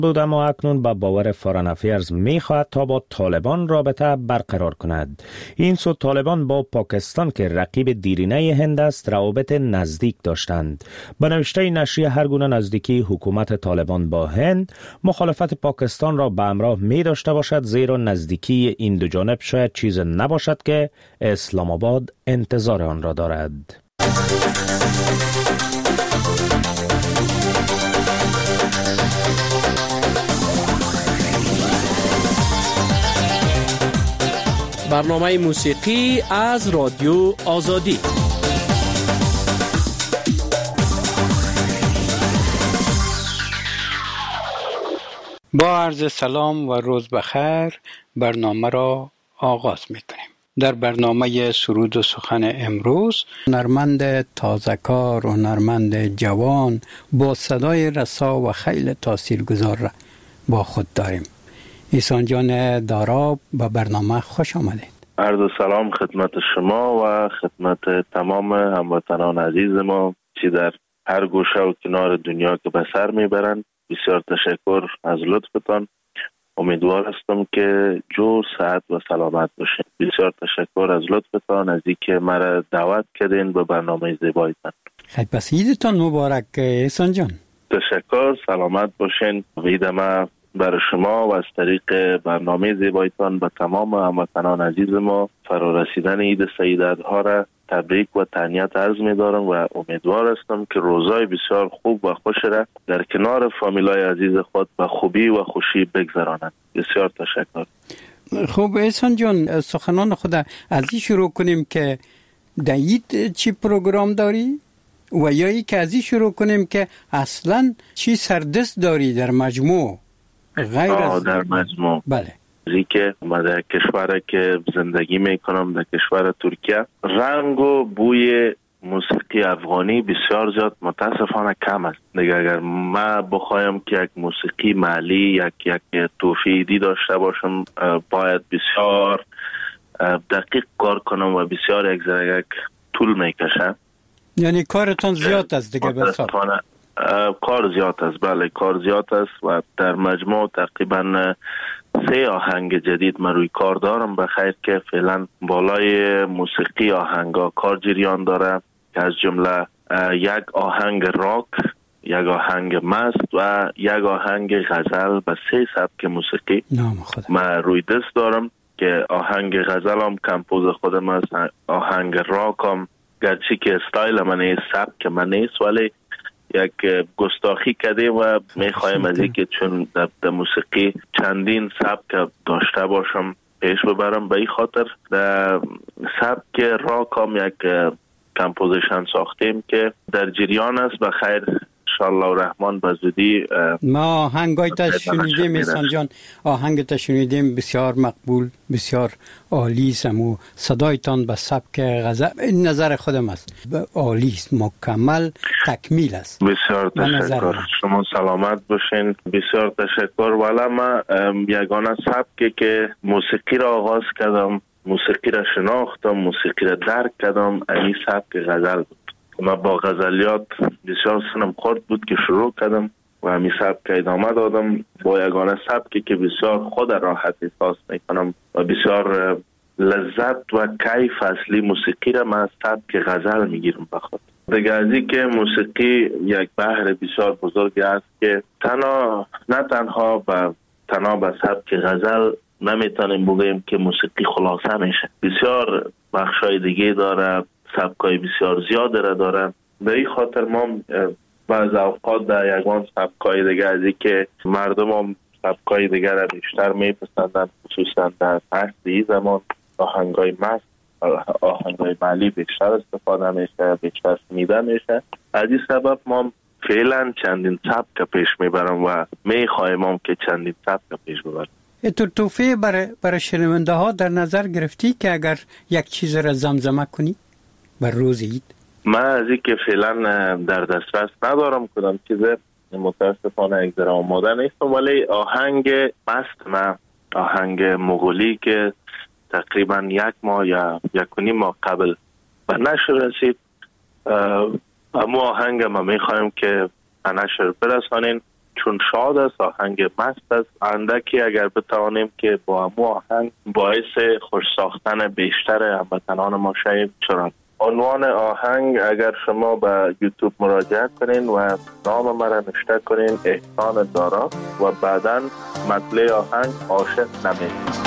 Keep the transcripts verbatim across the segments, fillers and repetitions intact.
بود، اما اکنون با باور فارن افیرز می خواهد تا با طالبان رابطه برقرار کند. این سو طالبان با پاکستان که رقیب دیرینه هند است روابط نزدیک داشتند. به نوشته نشریه هر گونه نزدیکی حکومت طالبان با هند مخالفت پاکستان را به همراه می داشته باشد، زیرا نزدیکی این دو جانب شاید چیز نباشد که اسلام آباد انتظار آن را دارد. برنامه موسیقی از رادیو آزادی. با عرض سلام و روز بخیر برنامه را آغاز می‌کنیم. در برنامه سرود و سخن امروز هنرمند تازه‌کار و هنرمند جوان با صدای رسا و خیلی تاثیرگذار را با خود داریم. احسان جان داراب به برنامه خوش آمدید. عرض سلام خدمت شما و خدمت تمام هموطنان عزیز ما چی در هر گوشه و کنار دنیا که به سر میبرند. بسیار تشکر از لطفتان. امیدوار هستم که جور صحت و سلامت باشین. بسیار تشکر از لطفتان از اینکه مرا دعوت کردین به برنامه زیبایتان. خیلی پس عیدتان مبارک احسان جان. تشکر، سلامت باشین. عید ما برای شما و از طریق برنامه زیبایتان به تمام هموطنان عزیز ما فرا رسیدن عید سعید الاضحی را تبریک و تهنیت عرض می دارم و امیدوار هستم که روزای بسیار خوب و خوش را در کنار فامیلای عزیز خود به خوبی و خوشی بگذرانند. بسیار تشکر. خب احسان جان، سخنان خود از این شروع کنیم که در عید چی پروگرام داری؟ و یا ای که از این شروع کنیم که اصلا چی سردست داری در مجموع غیر از در مجموع؟ بله. زی که ما در کشور که زندگی میکنم در کشور ترکیه، رنگ و بوی موسیقی افغانی بسیار زیاد متاسفانه کم است. دیگه اگر ما بخوایم که یک موسیقی محلی یک یک توفیدی داشته باشم باید بسیار دقیق کار کنم و بسیار یک ذره یک طول میکشه. یعنی کارتون زیاد است دیگه بسیار. کار زیاد است، بله کار زیاد است و در مجموع تقریبا سه آهنگ جدید من روی کار دارم. بخیر که فعلا بالای موسیقی آهنگا کار جریان داره که از جمله یک آهنگ راک، یک آهنگ مست و یک آهنگ غزل به سه سبک موسیقی من روی دست دارم که آهنگ غزل هم کمپوز خودم است، آهنگ راک هم گرچه که استایل من نیست، سبک من نیست، ولی یک گستاخی کردیم و میخوایم از اینکه چون در موسیقی چندین سبک داشته باشم پیش ببرم. به این خاطر در سبک راک هم یک کمپوزیشن ساختیم که در جریان است. بخیر انشاءالله الرحمن به زودی ما آهنگای تا شنیدیم احسان جان، آهنگ تا شنیدیم بسیار مقبول، بسیار عالی است و صدایتان به سبک غزل این نظر خودم است عالی است، مکمل تکمیل است. بسیار تشکر، شما سلامت باشین. بسیار تشکر. والا ما یگانه سبکی که موسیقی را آغاز کردم، موسیقی را شناختم، موسیقی را درک کردم، این سبک غزل بود. ما با غزلیات بسیار سنم خورد بود که شروع کردم و همین سبک ادامه دادم با یگانه سبکی که بسیار خود راحت احساس میکنم و بسیار لذت و کیف اصلی موسیقی را من از سبک غزل میگیرم بخاطر دیگه از این که موسیقی یک بحر بسیار بزرگی است که تنها نه تنها با تنها به سبک غزل نمیتونیم بگیم که موسیقی خلاصه میشه، بسیار بخشای دیگه داره، سبکای بسیار زیاده را داره. به این خاطر ما بعض اوقات در یگان سبکای دیگه از این که مردم هم سبکای دیگه را بیشتر میپسندن، خصوصا در عصر این زمان آهنگای مست، آهنگای محلی بیشتر استفاده میشه، بیشتر شنیده میشه. از این سبب ما فعلا چندین سبک پیش میبرم و میخوایم هم که چندین سبک پیش ببرم. تو توفیه برای برای شنونده ها در نظر گرفتی که اگر یک چیز را زمزمه کنی بر روز عید؟ من از این که فعلا در دسترس ندارم کدام چیز، متاسفانه یک ذره آماده نیستم، ولی آهنگ مست من آهنگ مغولی که تقریبا یک ماه یا یک و نیم ماه قبل به نشر رسید، اما آهنگ ما میخوایم که به نشر برسانین، چون شاد است، آهنگ مست است. اندکی اگر بتوانیم که با همو آهنگ باعث خوش ساختن بیشتر هموطنان ما شویم چرا. عنوان آهنگ اگر شما به یوتیوب مراجعه کنین و نام مرا نوشته کنین احسان دارا و بعداً مطلع آهنگ عاشق نمید.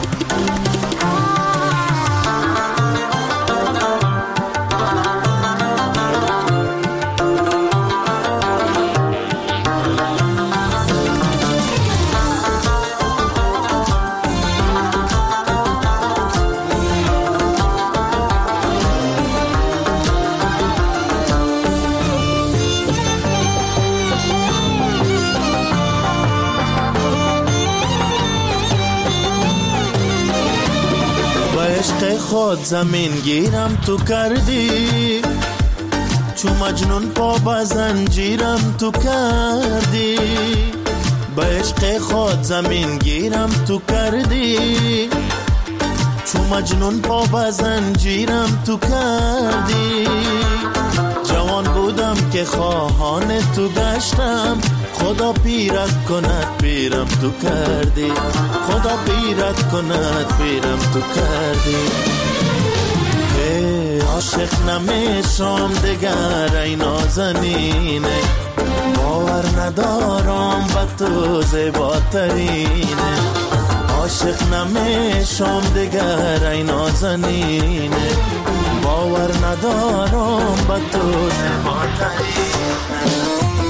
خود زمین گیرم تو کردی، چو مجنون پا با زنجیرم تو کردی. با عشق خود زمین گیرم تو کردی، چو مجنون پا با زنجیرم تو کردی. جوان بودم که خواهان تو گشتم، خدا پیرت کند پیرم تو کردی. خدا پیرت کند پیرم تو کردی. که عاشق نمیشم دگر ای نازنینه، باور ندارم به تو زیباترینه. عاشق نمیشم دگر ای نازنینه، باور ندارم به تو زیباترینه.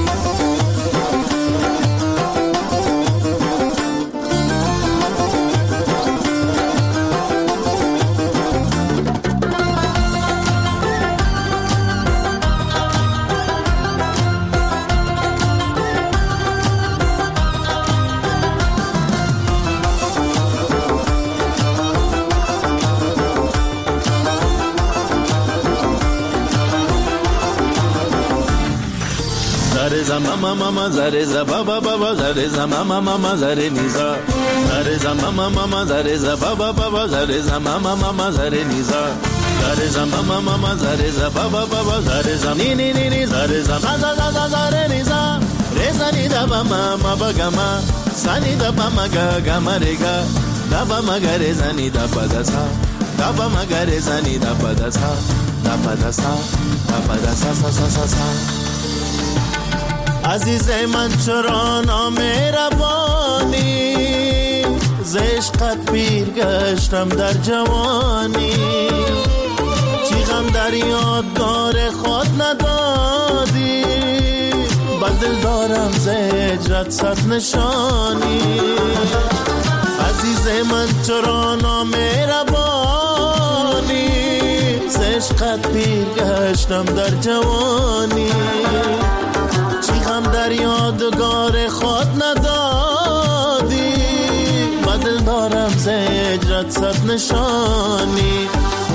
Zare za mama mama zare za baba baba zare za mama mama zare niza. Zare za mama mama zare za baba baba zare za mama mama zare niza. Zare za mama mama zare za baba baba zare za ni ni ni ni zare za za za za zare niza. Re za ni da ba mama ba ga ma sa ni da ba ma ga ga ma re ga da ba ma ga re za ni da ba da sa da ba ma ga re za ni da ba da sa da ba da sa da ba da sa sa sa sa sa. عزیز من چرا نامهربانی، ز عشقت پیر گشتم در جوانی. چی غم در یادگار خود ندادی، با دل دارم ز هجرت صد نشانی. عزیز من چرا نامهربانی، ز عشقت پیر گشتم در جوانی. غم در یادگار خود ندادی، با دل دارم ز هجرت صد نشانی.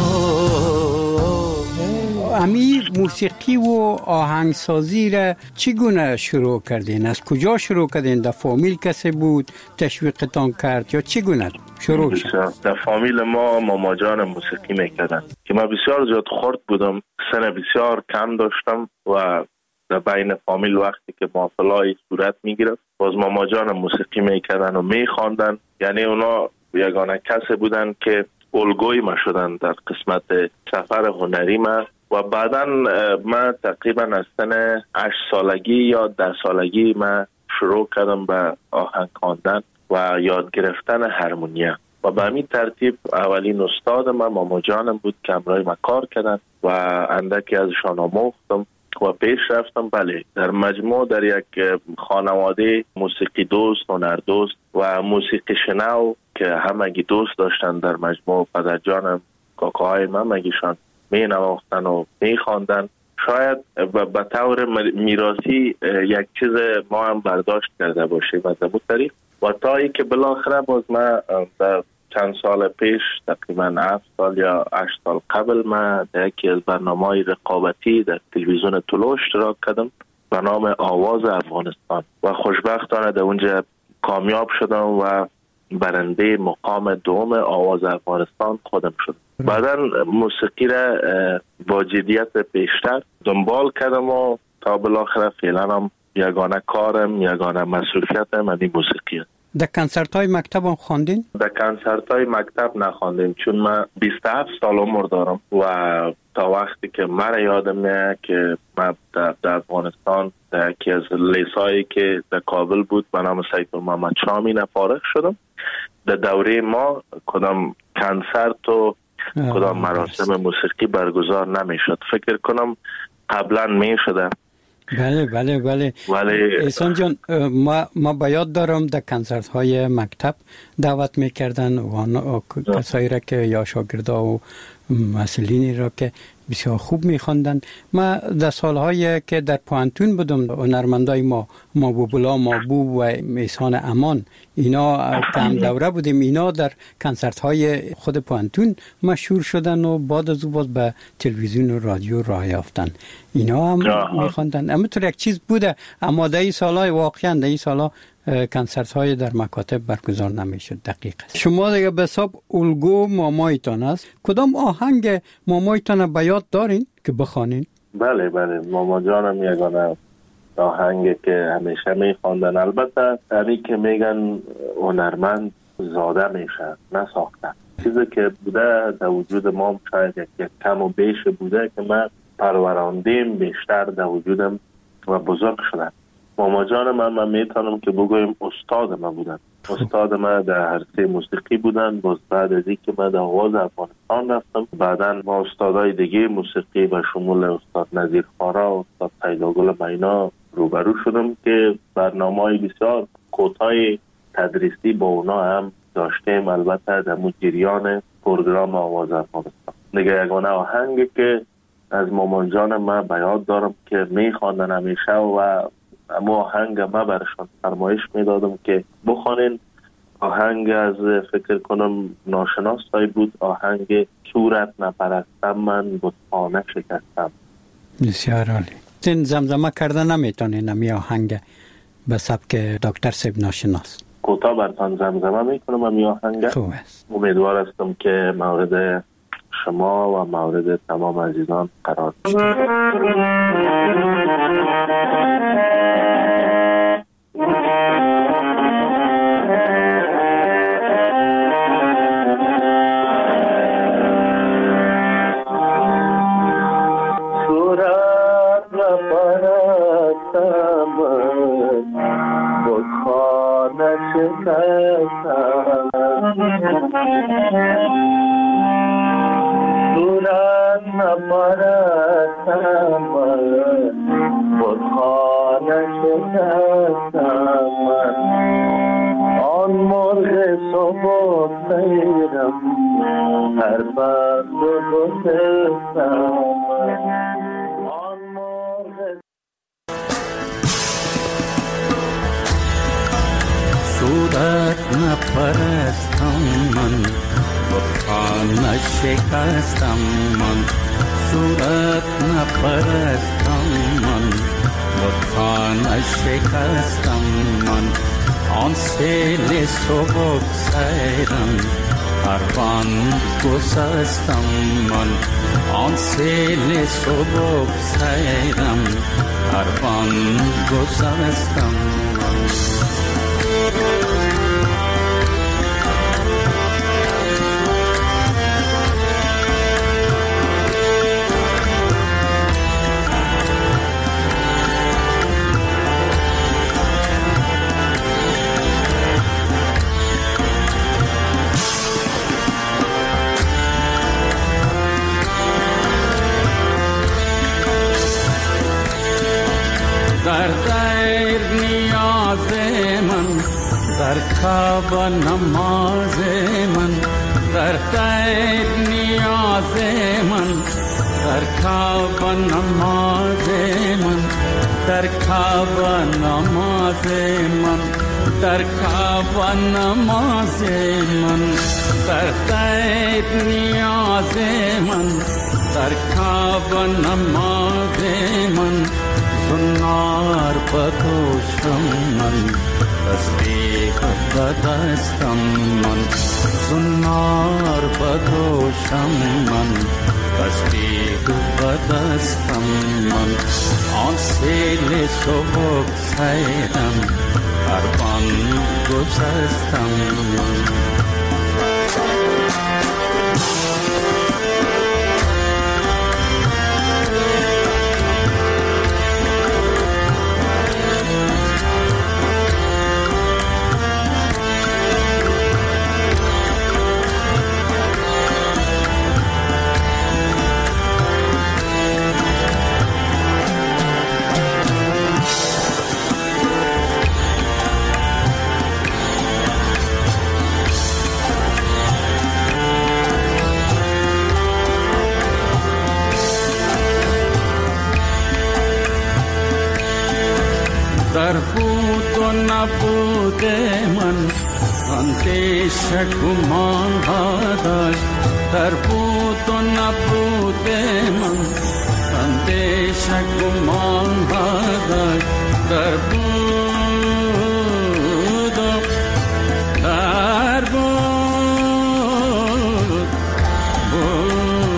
امی موسیقی و آهنگسازی را چگونه شروع کردین؟ از کجا شروع کردین؟ در فامیل کسی بود تشویقتان کرد یا چگونه شروع شد؟ در فامیل ما ماما جان موسیقی میکردن که من بسیار زیاد خرد بودم، سن بسیار کم داشتم و در بین فامیل وقتی که محفلای صورت میگرفت باز ماما جان موسیقی میکردن و میخواندن. یعنی اونا یگانه کسی بودن که الگوی ما شدن در قسمت سفر هنری ما. و بعدا من تقریبا از سن هشت سالگی یا ده سالگی من شروع کردم به آهنگ خواندن و یاد گرفتن هارمونیا و به همین ترتیب اولین استاد من ماما جانم بود که همراه ما کار کردن و اندکی ازشان آموختم و پیش رفتم. بله، در مجموع در یک خانواده موسیقی دوست، هنر دوست و موسیقی شنو که همگی دوست داشتن در مجموع پدر جانم، کاکاهای من مگیشان می نواختن و می خواندن. شاید به طور میراثی یک چیز ما هم برداشت کرده باشیم از این طریق و تا ای که بالاخره باز من در چند سال پیش تقریبا هفت سال یا هشت سال قبل من در یکی از برنامه‌های رقابتی در تلویزیون طلوع اشتراک کردم به نام آواز افغانستان و خوشبختانه در اونجا کامیاب شدم و برنده مقام دوم آواز افغانستان خودم شدم. بعدا موسیقی را با جدیت بیشتر دنبال کردم و تا بالاخره فعلا هم یگانه کارم، یگانه مسئولیتم این موسیقی است. در کنسرت های مکتب هم خواندین؟ در کنسرت های مکتب نخواندیم، چون من بیست و هفت سال عمر دارم و تا وقتی که مرا یادم میاد که من در, در افغانستان در یکی از لیسایی که در کابل بود به نام سید محمد شامین فارغ شدم. در دوره ما کدام کنسرت و کدام مراسم موسیقی برگزار نمیشد. فکر کنم قبلا میشده. بله بله بله. ولی احسان جان، ما ما باید دارم در کنسرت های مکتب دعوت میکردن و کسایی را که یا شاگردا و مسئولینی را که بسیار خوب میخواندن. ما در سالهایی که در پوانتون بودم، هنرمندای ما مابوبلا مابوب و احسان امان اینا کم دوره بودیم، اینا در کنسرت های خود پوانتون مشهور شدن و بعد از او باز به تلویزیون و رادیو راه یافتن. اینا هم میخواندن. اما تو یک چیز بوده، اما در این سالهای واقعا در این سالها کنسرت های در مکاتب برگزار نمیشد. دقیقه. شما دیگه به حساب الگو مامایتان است. کدام آهنگ مامایتان به یاد دارین که بخوانین؟ بله بله، ماما جانم یگانه آهنگ که همیشه میخواندن. البته همی که میگن هنرمند زاده میشه نه ساخته. چیزی که بوده در وجود ما شاید یک کم و بیش بوده که من پروراندیم بیشتر در وجودم و بزرگ شدن. ماما جان من من میتونم که بگویم استاد من بودن. استاد من در عرصه موسیقی بودن. باز بعد از اینکه من در آغاز افغانستان رفتم، بعدا ما استادای دیگه موسیقی و شمول استاد نظیر خارا، استاد پیداگل مینا روبرو شدم که برنامه‌های بسیار کوتاه تدریسی با اونا هم داشتیم. البته در جریان پروگرام آواز افغانستان دیگه یگانه آهنگی که از مامان جان من به یاد دارم که میخواندن همیشه و اما آهنگ ما برشان فرمایش میدادم که بخوانین. آهنگ از فکر کنم ناشناسایی بود، آهنگ صورت نپرستم من بتخانه شکستم. بسیار عالی. این زمزمه کرده نمیتونین امی آهنگ به سبک دکتر سیب ناشناس؟ کوتاه برتان زمزمه میکنم امی آهنگ. خوب است. امیدوار هستم که مورد شما و مورد تمام عزیزان قرار بشه. صورت نپرستم بتخانه شکستم آن مرغ صبح سیرم هر بند و گسستم آن مرغ صورت نپرستم من بتخانه شکستم من صورت نپرستم من بتخانه شکستم من آن سیل صبح سیرم هر بند گسستم من آن سیل صبح سیرم هر بند گسستم من در دیر نیاز من در خواب نماز من در دیر نیاز من در خواب نماز من در خواب نماز من در خواب نماز من در دیر نیاز من در خواب نماز من زنار بدوشم من تسبیح بدستم من زنار بدوشم من دستی و دستم من آن سیل سبک سیدم هربان گذستم من در بود و نبود من اندیشه گمان ها داشت در بود و نبود من اندیشه گمان ها داشت در بود و در بود بود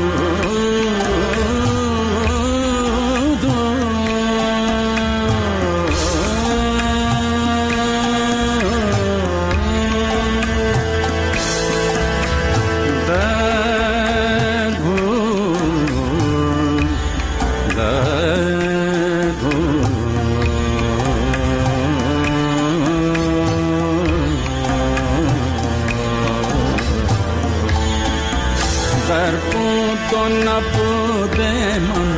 نبود من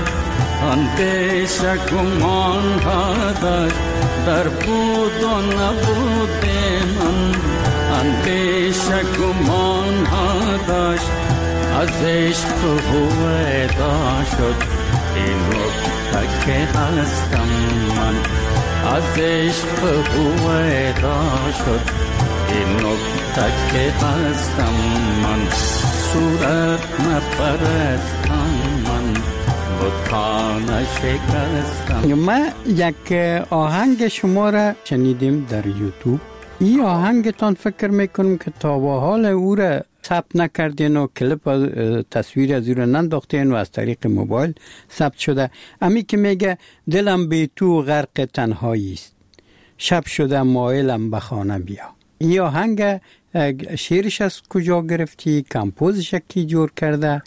اندیشه گمان ها داشت در بود و نبود من اندیشه گمان ها داشت از عشق هویدا شد این نکته که هستم من از عشق هویدا شد این نکته که هستم من صورت نپرستم من بتانه شکستم. ما یک آهنگ شما را شنیدیم در یوتیوب. این آهنگتان فکر میکنم که تا به حال او را ثبت نکردین و کلیپ تصویر از او را ننداختین و از طریق موبایل ثبت شده. امی که میگه دلم بی تو غرق تنهایی است شب شده مایلم به خانه بیا. این آهنگ شعرش از کجا گرفتی؟ کمپوزش کی جور کرده؟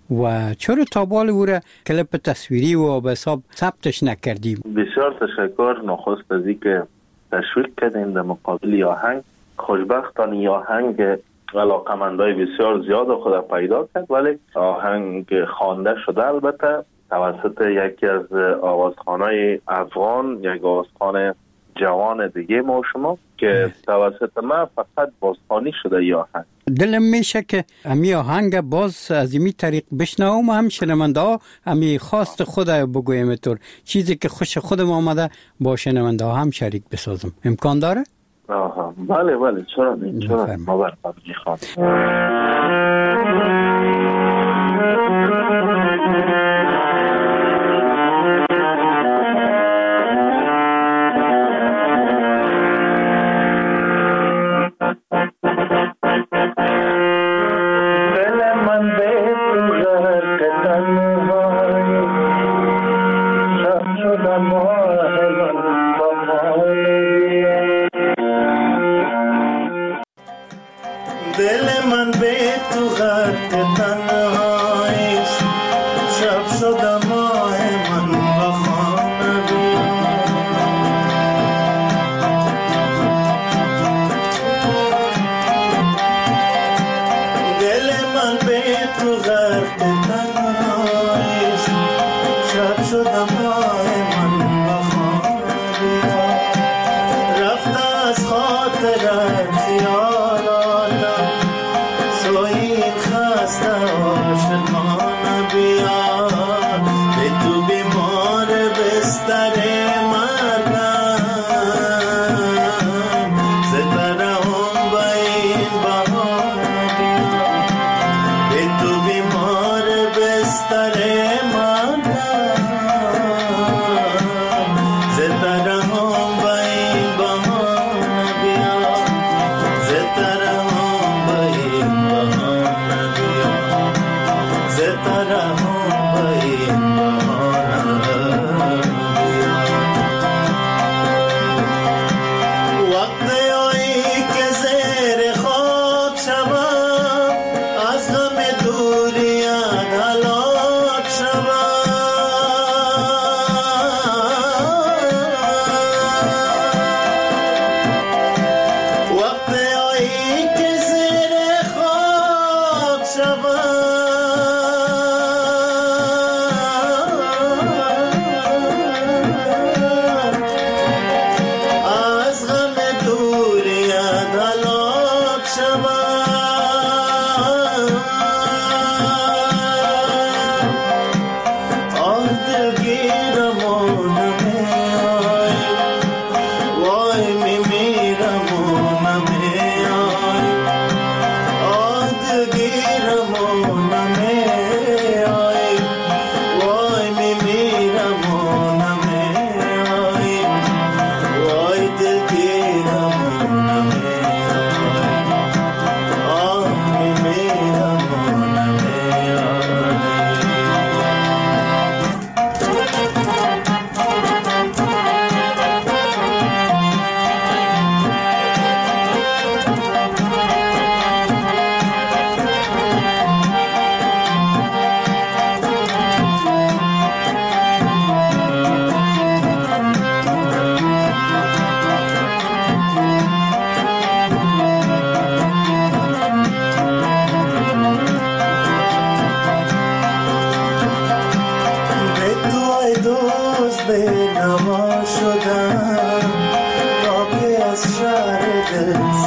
و چرا تا بال او را کلیپ تصویری و به حساب ثبتش نکردیم؟ بسیار تشکر نخست از اینکه تشویق کردین در مقابل آهنگ. خوشبختانه آهنگ علاقمندای بسیار زیاد خود پیدا کرد، ولی آهنگ خوانده شده البته توسط یکی از آوازخوانای افغان، یک آوازخوان جوان دیگه ما و شما که توسط من فقط بازخوانی شده ی آهنگ. دلم میشه که امی آهنگ باز از این طریق بشنوم و هم شنونده ها امی خواست خود بگویم طور چیزی که خوش خودم آمده با شنونده ها هم شریک بسازم. امکان داره؟ آها بله بله چرا نه چرا ما برام میخوام. زد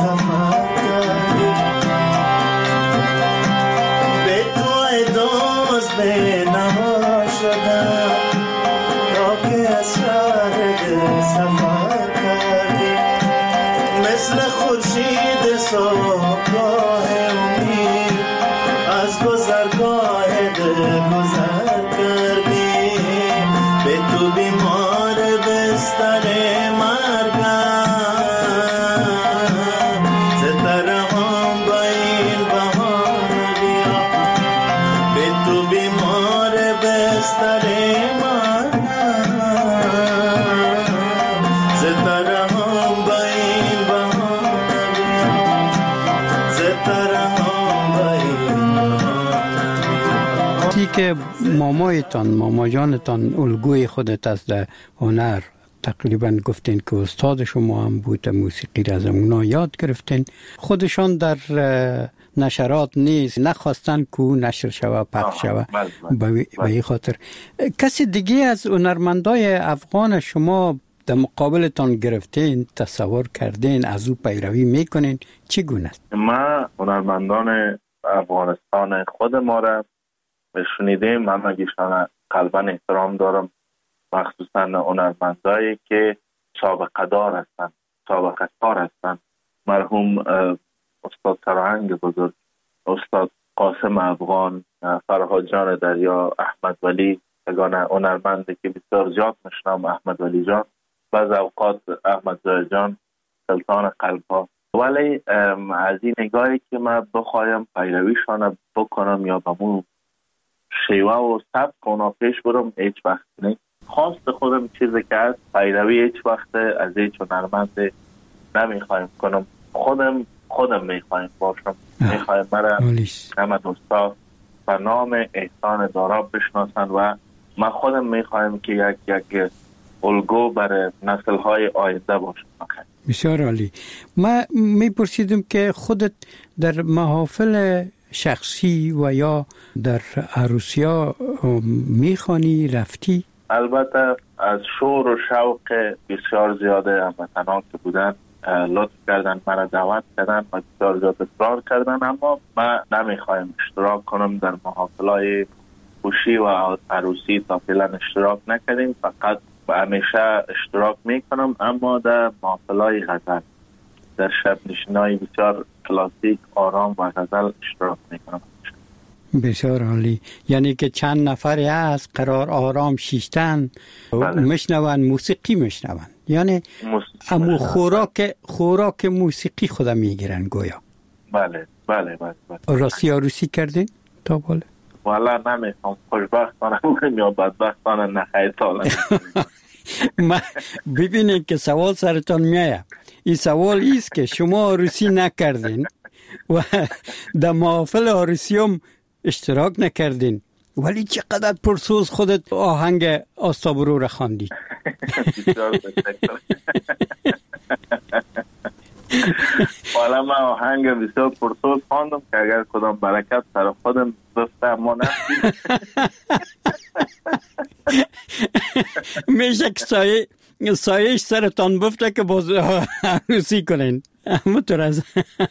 سفر کردی به تو اداز به نما شدم تا که از شهر دل سفر کردی مثل خورشید صبحگاه امید از گذرگاه دل گذر کردی به تو بیمار بستر مرگم ستاره هم با این بهانه بیا به تو بیمار بستر مرگم ستاره هم با این بهانه بیا ستاره هم با این بهانه تی که مامایتان ماما جانتان الگوی خودت از در هنر تقریبا گفتین که استاد شما هم بود موسیقی را از اونا یاد گرفتین خودشان در نشرات نیست نخواستن که نشر شوه پخش شوه به این خاطر کسی دیگه از هنرمندای افغان شما در مقابلتان گرفتین تصور کردین از او پیروی میکنین چگونه است؟ ما هنرمندان افغانستان خود ما را شنیدیم من مگیشان قلبا احترام دارم مخصوصا هنرمندایی که سابقه دار هستند سابقه کار هستند مرحوم استاد سرهنگ بزرگ استاد قاسم افغان فرهاد جان دریا احمد ولی یگانه هنرمندی که بسیار زیاد میشنام احمد ولی جان بعض اوقات احمد زاهد جان سلطان قلب ها ولی از این نگاهی که من بخوایم پیرویشان بکنم یا به مون شیوه و سبک اونا پیش برم هیچ وقت نه خواست خودم چیزی که هست پیروی هیچ وقت از هیچ هنرمند نمیخوایم کنم خودم خودم میخوایم باشم میخوایم مرا همه دوستا به نام احسان دارا بشناسن و من خودم میخوایم که یک یک الگو برای نسل های آینده باشم. بسیار عالی. ما میپرسیدم که خودت در محافل شخصی و یا در عروسیا میخوانی رفتی؟ البته از شور و شوق بسیار زیاده هموطنان که بودن لطف کردن مرا دعوت کردن و بسیار زیاد اصرار کردن اما من نمیخوایم اشتراک کنم در محافلهای خوشی و عروسی تا فعلا اشتراک نکردیم فقط همیشه اشتراک میکنم اما در محافلهای غزل در شب نشینای بسیار کلاسیک آرام و غزل اشتراک میکنم. بسیار عالی. یعنی که چند نفری هست قرار آرام شیشتن میشنون موسیقی میشنون یعنی امو خوراک خوراک موسیقی خدا میگیرن گویا. بله بله بله, بله. راستی عروسی کردین تا بالا؟ والا نمیخوام خوشبختانه یا بدبختانه نخیر تالا. ما ببینید که سوال سرتان میایه این سوال ایست که شما عروسی نکردین و در محافل عروسی هم اشتراک نکردین ولی چقدر پرسوز خودت آهنگ آستابرو را خواندی. والا من آهنگ بسیار پرسوز خواندم که اگر کدام برکت سر خودم بفته ما نفتیم میشه که سایه سایش سرتان بفته که باز عروسی کنین همونطور از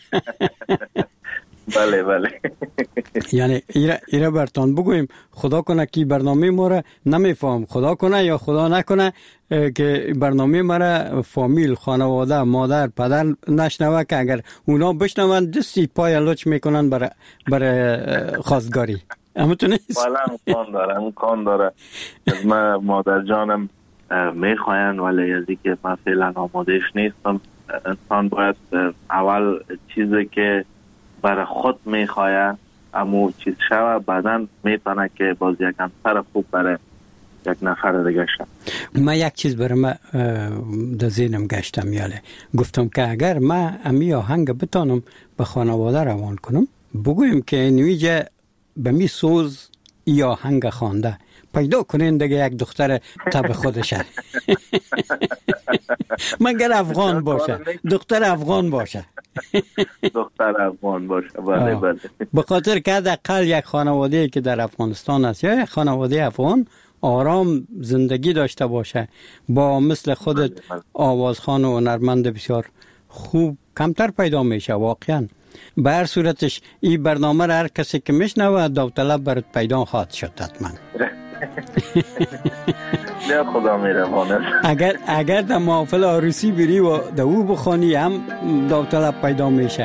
بله بله. یعنی ایره, ایره برتان بگویم خدا کنه که برنامه ما را نمیفهم خدا کنه یا خدا نکنه که برنامه ما را فامیل خانواده مادر پدر نشنوه که اگر اونا بشنون دستی پای لچ میکنن برای برای خواستگاری همونطور نیست؟ والا امکان داره امکان داره من مادر جانم میخواین ولی ازی که من فعلا آمادهش نیستم انسان باید اول چیزی که برای خود میخواه امو چیز شوه بعدن میتونه که باز یک انصر خوب برای یک نفر دیگه شد. من یک چیز برای من در ذهنم گشتم یاله گفتم که اگر من امی آهنگ بتانم به خانواده روان کنم بگویم که نویجه به می سوز ای آهنگ خوانده پیدا کنین دیگه یک دختر تب خودشه مگر افغان باشه دختر افغان باشه دختر افغان باشه بله بله به خاطر که حداقل یک خانواده که در افغانستان است یا یک خانواده افغان آرام زندگی داشته باشه با مثل خودت آوازخوان و هنرمند بسیار خوب کمتر پیدا میشه واقعا. به هر صورتش این برنامه را هر کسی که میشنوه داوطلب برات پیدا خواهد شد حتما. نه خدا مهربان. اگر اگر در محفل عروسی بری و در او بخوانی هم داوطلب پیدا میشه.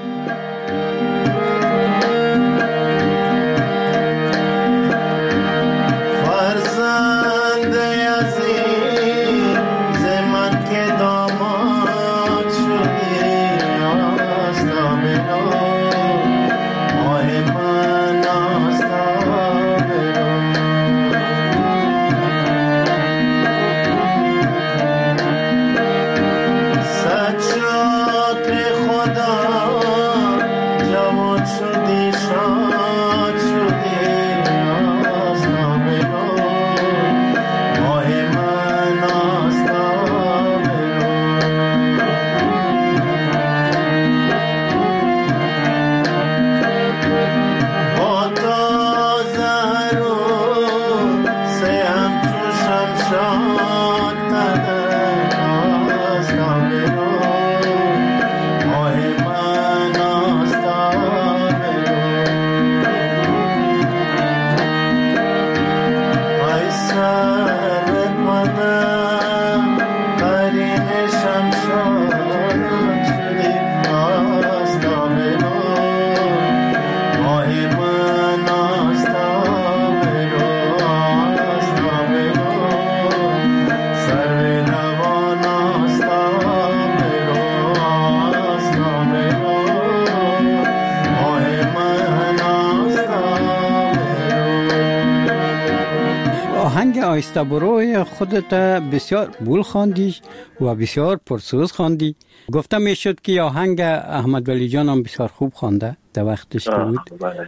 آهنگ آیسته بروی خودت بسیار بول خواندی و بسیار پرسوز خواندی. گفتم میشد که آهنگ احمد ولی جان هم بسیار خوب خوانده در وقتش که بود.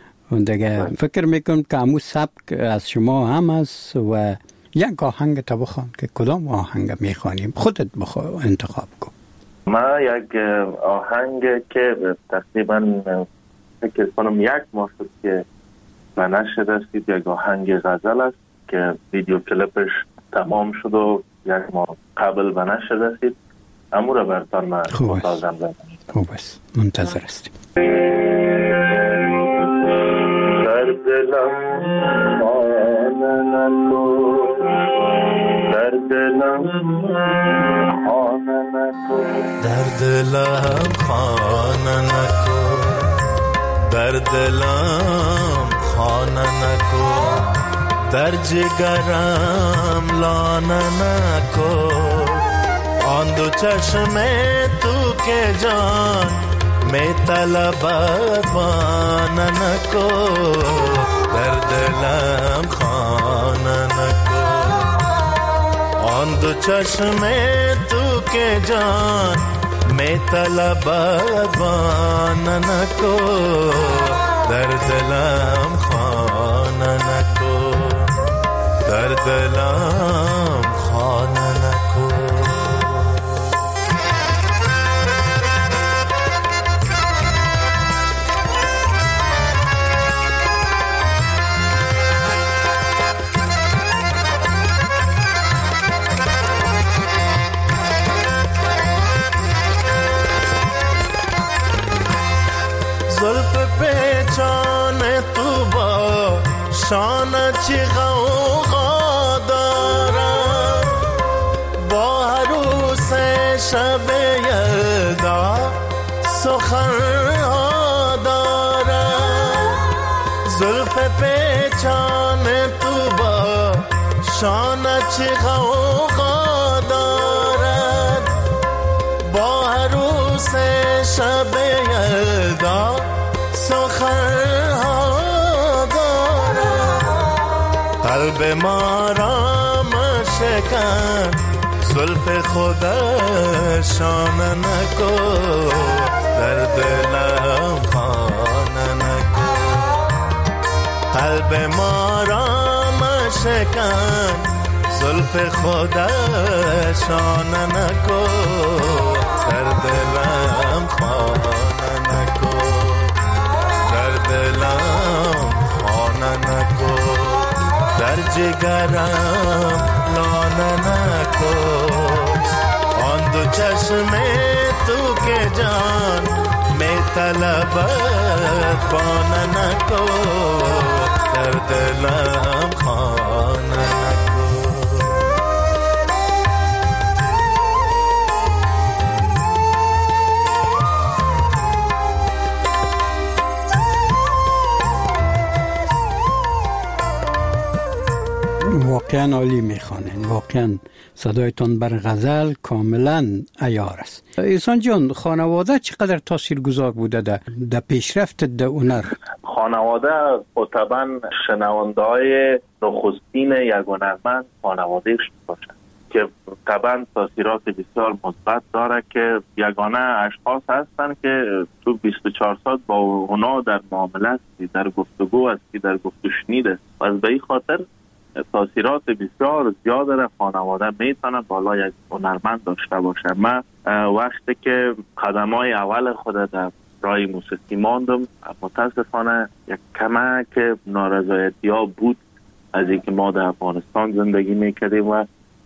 و دیگه فکر میکنم که امو سبک از شما هم است و یک آهنگ تا بخوان که کدام آهنگ میخوانیم خودت بخواه انتخاب کن. ما یک آهنگ که تقریبا فکر کنم یک ماه شد که به نشر رسید، یک آهنگ غزل است که ویدیو کلیپش تمام شد و یک ماه قبل به نشر رسید. امو را برتان من متازم زدم. خوب است، منتظر هستیم. در دلم خانه نکن، در دلم خانه نکن، در دلم خانه نکن، در دلم خانه نکن، در جگرم لانه نکن، آن دو چشم تو که جان می طلبد بانه نکن، در دلم خانه نکن، آن دو چشم تو که جان می طلبد بانه نکن، در دلم خانه نکن، در دلم خانه نکن. زلف پیچان تو با شان چی غوغا دارم، با عروس شب یلدا سخن دارم، زلف پیچان تو با شان چی غوغا دارد، با عروس شب یلدا سخن ها دارد، قلب ما را مشکن زلف خودشان نکن، در دلم خانه نکن، قلب ما را مشکن زلف خودشان نکن، در دلم خانه نکن، در دلم خانه نکن، در جگرم لانه نکن، آن دو چشم تو جان می طلبد خانه نکو در دلم خانه نکو. واقعا عالی میخوانین، واقعا صدایتان بر غزل کاملا عیار است. احسان جان، خانواده چقدر تاثیرگذار بوده در ده پیشرفت ده هنر؟ خانواده طبعا شنونده های نخستین یک هنرمند خانوادهش باشه که طبعا تاثیرات بسیار مثبت داره که یگانه اشخاص هستن که تو بیست و چهار ساعت با اونا در معامله هستی، در گفتگو هستی، در گفت و شنید است. از به این خاطر تاثیرات بسیار زیاد در خانواده میتونه بالا یک هنرمند داشته باشه. من وقتی که قدمای اول خود در راه موسیقی ماندم، متاسفانه یک کمک نارضایتی ها بود از اینکه ما در افغانستان زندگی میکردیم و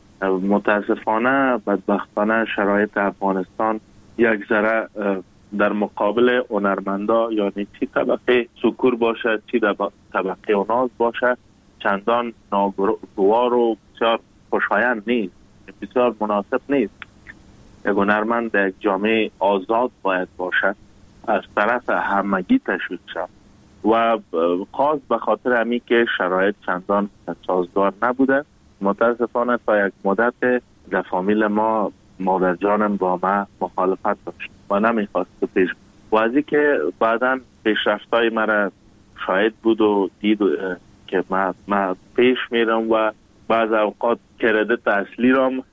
متاسفانه بدبختانه شرایط افغانستان یک ذره در مقابل هنرمندا، یعنی چی طبقه سکور باشه چی طبقه اوناز باشه، چندان ناگوار و بسیار خوشایند نیست، بسیار مناسب نیست. یک هنرمند در یک جامعه آزاد باید باشه، از طرف همگی تشویق شد و خاص به خاطر همی که شرایط چندان سازگار نبوده. متاسفانه تا یک مدت در فامیل ما مادر جانم با ما مخالفت داشت و نمیخواست پیش و از این که بعدا پیشرفتای مرا شاهد بود و دید که ما, ما پیش میرم و بعض اوقات کردت اصلی رام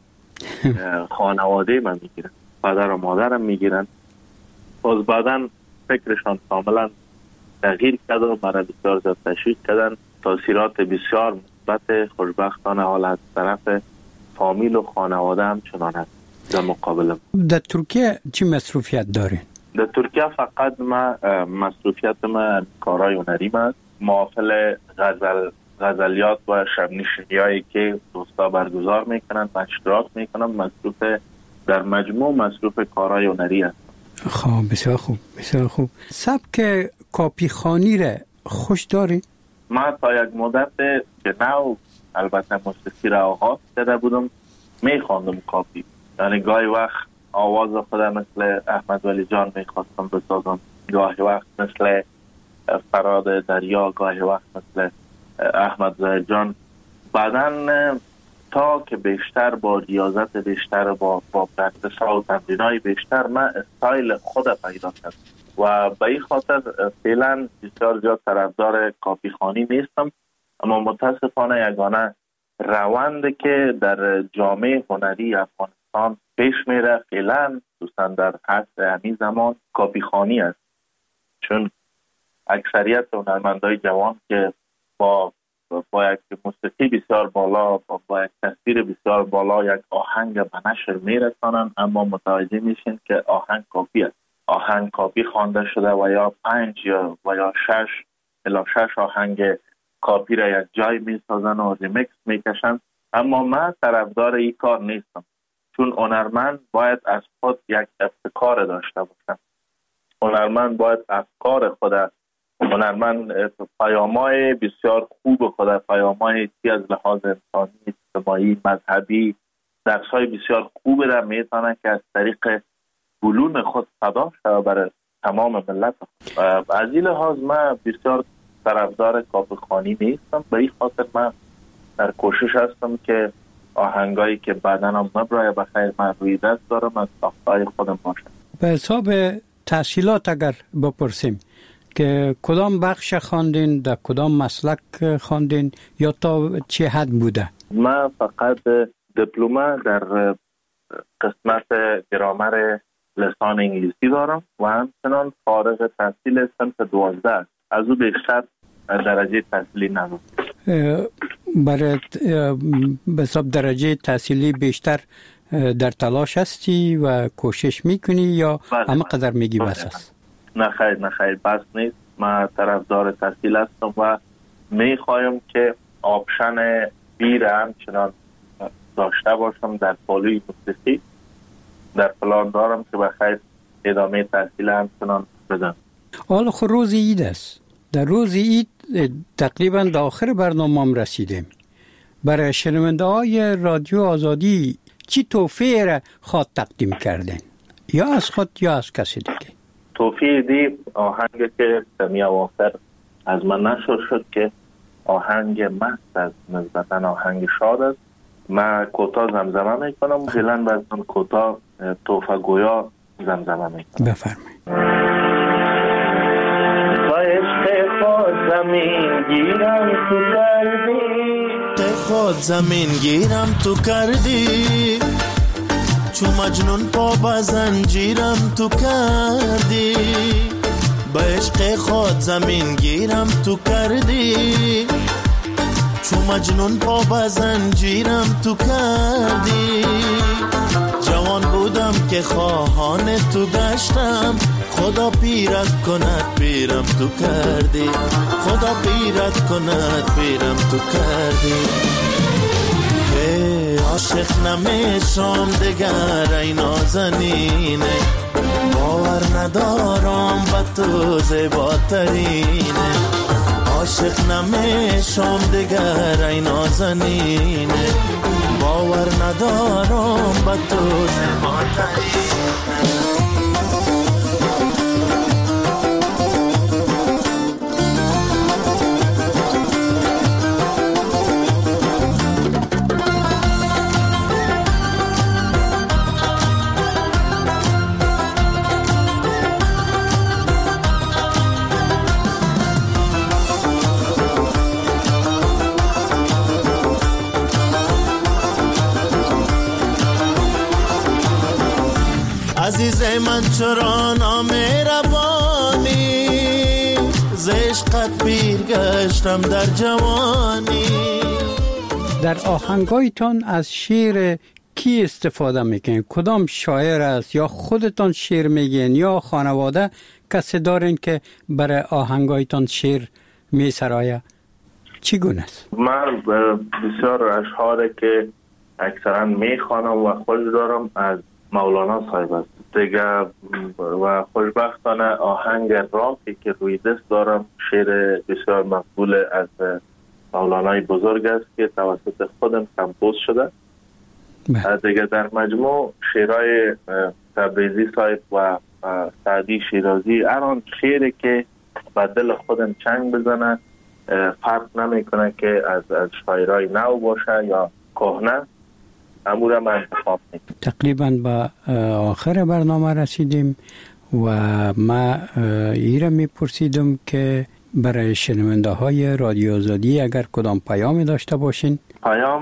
خانواده من میگیرن، پدر و مادرم میگیرن. باز بعدا فکرشان کاملا تغییر کرد و مرا بسیار زیاد تشویق کردن. تاثیرات بسیار مثبت خوشبختانه حال از طرف فامیل و خانواده هم چنان هست. در مقابل در ترکیه چی مصروفیت دارین؟ در ترکیه فقط ما مصروفیت ما کارهای هنری است، محافل غزل غزلیات و شبنشینیایی که دوستا برگزار میکنن و اشتراک میکنن، مصروف در مجموع مصروف کارهای هنری است. خب بسیار خوب بسیار خوب. سبک کاپی خوانی را خوش داری؟ ما تا یک مدت که نو البته موسیقی را آغاز کرده بودم میخواندم کاپی، یعنی گاهی وقت آواز خودم مثل احمد ولی جان میخواستم بسازم، گاهی وقت مثل فراد دریا، گاهی وقت مثل احمد زاهر جان. بعدن تا که بیشتر با ریاضت بیشتر با با پرکتس و تمرینای بیشتر من استایل خود پیدا کردم و به این خاطر فعلا بسیار زیاد طرفدار کاپی خوانی نیستم. اما متاسفانه یگانه روند که در جامعه هنری افغانستان پیش میره فعلا دوستان در عصر همین زمان کاپی خوانی است، چون اکثریت هنرمندای جوان که با با یک موسیقی بسیار بالا با, با یک تصویر بسیار بالا یک آهنگ به نشر میرسانند، اما متوجه میشین که آهنگ کاپی است، آهنگ کاپی خوانده شده و یا پنج یا و یا شش الی شش آهنگ کاپی را یک جای میسازن و ریمیکس میکشن. اما من طرفدار این کار نیستم، چون هنرمند باید از خود یک ابتکار داشته باشه. هنرمند باید افکار خود، هنرمند پیام‌های بسیار خوب خود، پیام‌های که از لحاظ انسانی، اجتماعی، مذهبی، درس‌های بسیار خوب را میتونه که از طریق گلون خود صدا شود برای تمام ملت. از این لحاظ من بسیار طرفدار کاپی خوانی نیستم. به این خاطر من در کوشش هستم که آهنگایی که بعداً هم مبرای بخیر من روی دست دارم از ساختای خودم باشه. به حساب تحصیلات اگر بپرسیم که کدام بخش خواندین، در کدام مسلک خواندین یا تا چه حد بوده؟ من فقط دیپلم در قسمت گرامر لسان انگلیسی دارم و همچنان فارغ تحصیل صنف دوازده، از او بیشتر درجه تحصیلی ندارم. برای به حساب درجه تحصیلی بیشتر در تلاش هستی و کوشش میکنی یا همه قدر میگی بس است؟ نه خیر نه خیر بس نیست. من طرفدار تحصیل هستم و میخوایم که آپشن بی را همچنان داشته باشم در پالوی موسیقی. در پلان دارم که بخیر ادامه تحصیل همچنان بدم. حالا خب روز عید است. در روز عید تقریبا در آخر برنامه هم رسیدیم. برای شنونده های رادیو آزادی چی تحفه را خواهد تقدیم کردین؟ یا از خود یا از کسی دیگه؟ تحفه دی آهنگ که می اواخر از من نشر شد که آهنگ مست از نسبتا آهنگ شاد است. من کوتاه زمزمه میکنم، فعلا بعضن کوتاه تحفه گویا زمزمه میکنم. بفرمایید. با عشق خود زمین گیرم تو کردی، خود زمین گیرم تو کردی، چو مجنون پا با زنجیرم تو کردی. با عشق خود زمین گیرم تو کردی، چو مجنون پا با زنجیرم تو کردی. جوان بودم که خواهان تو گشتم، خدا پیرت کند پیرم تو کردی، خدا پیرت کند پیرم تو کردی. که عاشق نمیشم دگر ای نازنینه، باور ندارم با تو زیباترینه. عاشق نمیشم دگر ای نازنینه، باور ندارم با تو زیباترینه. عزیز من چرا نامهربانی، ز عشقت پیر گشتم در جوانی. در آهنگایتان از شعر کی استفاده میکنین؟ کدام شاعر است؟ یا خودتان شعر میگین یا خانواده کسی دارین که برای آهنگایتان شعر میسرایه؟ چگونه است؟ من بسیار اشعاری که اکثرا میخوانم و خوش دارم از مولانا صاحب است دیگه، و خوشبختانه آهنگ راقی که روی دست دارم شعر بسیار مقبول از مولانای بزرگ است که توسط خودم کمپوز شده دیگه. در مجموع شعرهای تبریزی صاحب و سعدی شیرازی هر شعری که به دل خودم چنگ بزنه، فرق نمیکنه که از از شاعرای نو باشه یا کهنه، امور من انتخاب میکنم. تقریبا به آخر برنامه رسیدیم و ما ایره میپرسیدم که برای شنونده های رادیو آزادی اگر کدام پیامی داشته باشین. پیام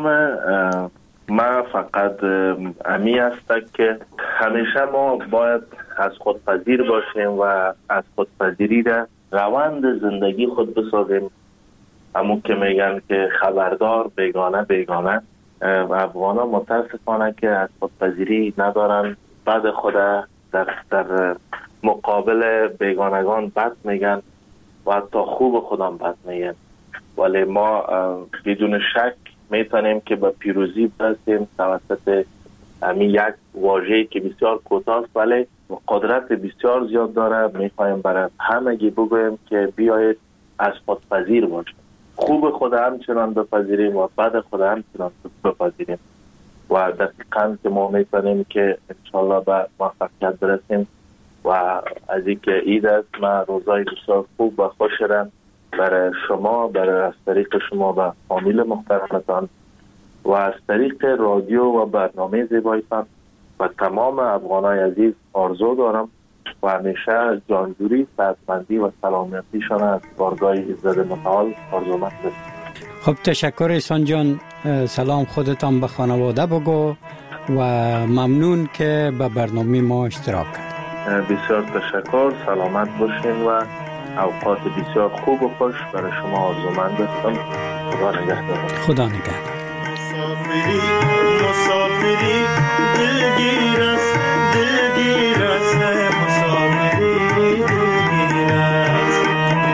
ما فقط امی است که همیشه ما باید از خودپذیر باشیم و از خودپذیری را روند زندگی خود بسازیم. همون که میگن که خبردار بیگانه بیگانه، و افغانا متاسفانه که از خودپذیری ندارن، بعد خود در, در مقابل بیگانگان بد میگن و حتی خوب خودم بد میگن. ولی ما بدون شک میتونیم که به پیروزی برسیم توسط همین یک واژه‌ای که بسیار کوتاه است ولی قدرت بسیار زیاد داره. میخوایم برای همگی بگویم که بیایید از خودپذیر باشیم، خوب خود همچنان بپذیریم و بد خود همچنان بپذیریم و دقیقاً که ما میتونیم که انشالله به موفقیت برسیم. و از اینکه عید است، من روزای بسیار خوب و خوش رم برای شما، برای از طریق شما و فامیل محترمتان و از طریق رادیو و برنامه زیبایتان و تمام افغانای عزیز آرزو دارم و همیشه جانجوری، صحتمندی و سلامتیشان از بارگاه عزت متعال آرزومند است. خب تشکر احسان جان، سلام خودتان به خانواده بگو و ممنون که به برنامه ما اشتراک کرد. بسیار تشکر، سلامت باشین و اوقات بسیار خوب و خوش برای شما آرزومند هستم. خدا نگهدار. خدا نگهدار. مسافری مسافری دلگیر است، دلگیر است، مسافری دلگیر است.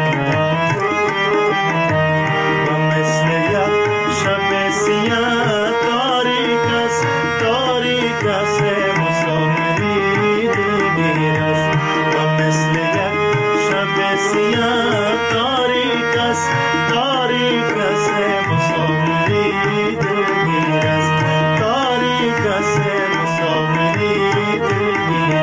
و مثل یک شب سیاه تاریک است، تاریک است، مسافری دلگیر است. سیاه تاریک است، تاریک است مسافری دلگیر است، تاریک است مسافری دلگیر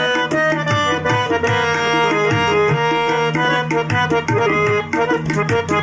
Thank you.